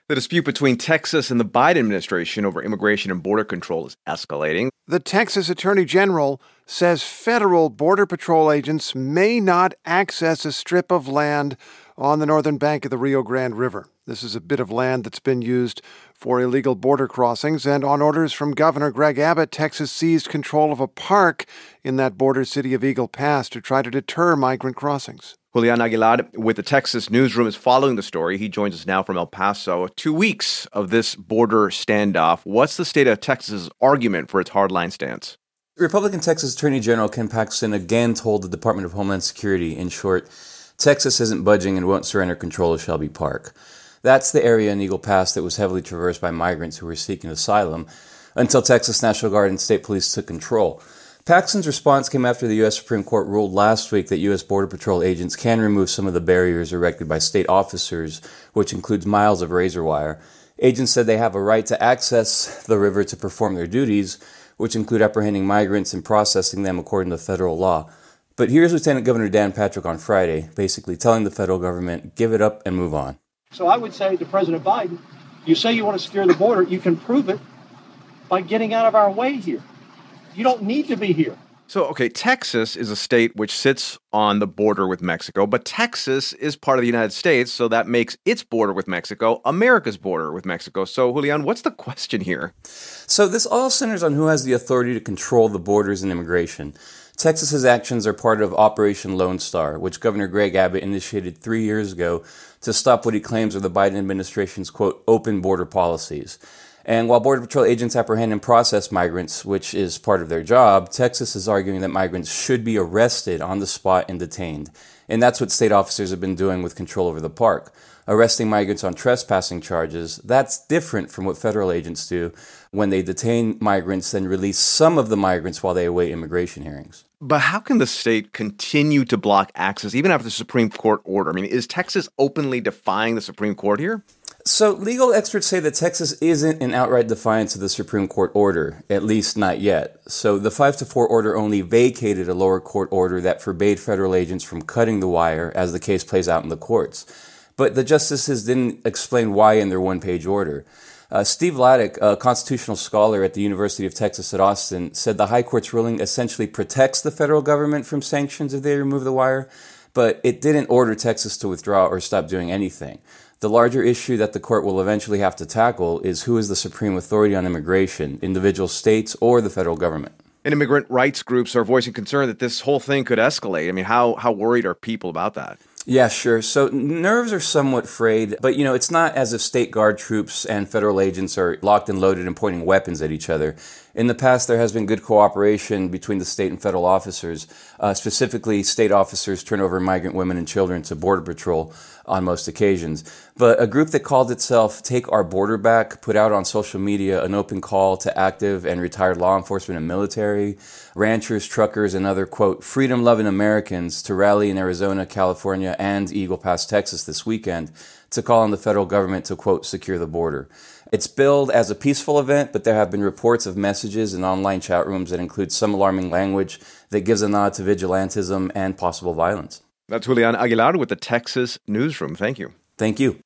The dispute between Texas and the Biden administration over immigration and border control is escalating. The Texas Attorney General says federal Border Patrol agents may not access a strip of land on the northern bank of the Rio Grande River. This is a bit of land that's been used for illegal border crossings, and on orders from Governor Greg Abbott, Texas seized control of a park in that border city of Eagle Pass to try to deter migrant crossings. Julian Aguilar with the Texas Newsroom is following the story. He joins us now from El Paso. 2 weeks of this border standoff. What's the state of Texas's argument for its hardline stance? Republican Texas Attorney General Ken Paxton again told the Department of Homeland Security, in short, Texas isn't budging and won't surrender control of Shelby Park. That's the area in Eagle Pass that was heavily traversed by migrants who were seeking asylum until Texas National Guard and state police took control. Paxton's response came after the U.S. Supreme Court ruled last week that U.S. Border Patrol agents can remove some of the barriers erected by state officers, which includes miles of razor wire. Agents said they have a right to access the river to perform their duties, which include apprehending migrants and processing them according to federal law. But here's Lieutenant Governor Dan Patrick on Friday, basically telling the federal government, give it up and move on. So I would say to President Biden, you say you want to secure the border, you can prove it by getting out of our way here. You don't need to be here. So, Texas is a state which sits on the border with Mexico, but Texas is part of the United States, so that makes its border with Mexico America's border with Mexico. So, Julian, what's the question here? So this all centers on who has the authority to control the borders and immigration. Texas's actions are part of Operation Lone Star, which Governor Greg Abbott initiated 3 years ago to stop what he claims are the Biden administration's, quote, open border policies. And while Border Patrol agents apprehend and process migrants, which is part of their job, Texas is arguing that migrants should be arrested on the spot and detained. And that's what state officers have been doing with control over the park. Arresting migrants on trespassing charges, that's different from what federal agents do when they detain migrants and release some of the migrants while they await immigration hearings. But how can the state continue to block access even after the Supreme Court order? I mean, is Texas openly defying the Supreme Court here? So legal experts say that Texas isn't in outright defiance of the Supreme Court order, at least not yet. So the 5-4 order only vacated a lower court order that forbade federal agents from cutting the wire as the case plays out in the courts. But the justices didn't explain why in their one-page order. Steve Laddick, a constitutional scholar at the University of Texas at Austin, said the High Court's ruling essentially protects the federal government from sanctions if they remove the wire, but it didn't order Texas to withdraw or stop doing anything. The larger issue that the court will eventually have to tackle is who is the supreme authority on immigration, individual states or the federal government. And immigrant rights groups are voicing concern that this whole thing could escalate. I mean, how worried are people about that? Yeah, sure. So nerves are somewhat frayed, but, it's not as if state guard troops and federal agents are locked and loaded and pointing weapons at each other. In the past, there has been good cooperation between the state and federal officers. Specifically, state officers turn over migrant women and children to Border Patrol on most occasions. But a group that called itself Take Our Border Back put out on social media an open call to active and retired law enforcement and military, ranchers, truckers, and other, quote, freedom-loving Americans to rally in Arizona, California, and Eagle Pass, Texas this weekend to call on the federal government to, quote, secure the border. It's billed as a peaceful event, but there have been reports of messages in online chat rooms that include some alarming language that gives a nod to vigilantism and possible violence. That's Julian Aguilar with the Texas Newsroom. Thank you. Thank you.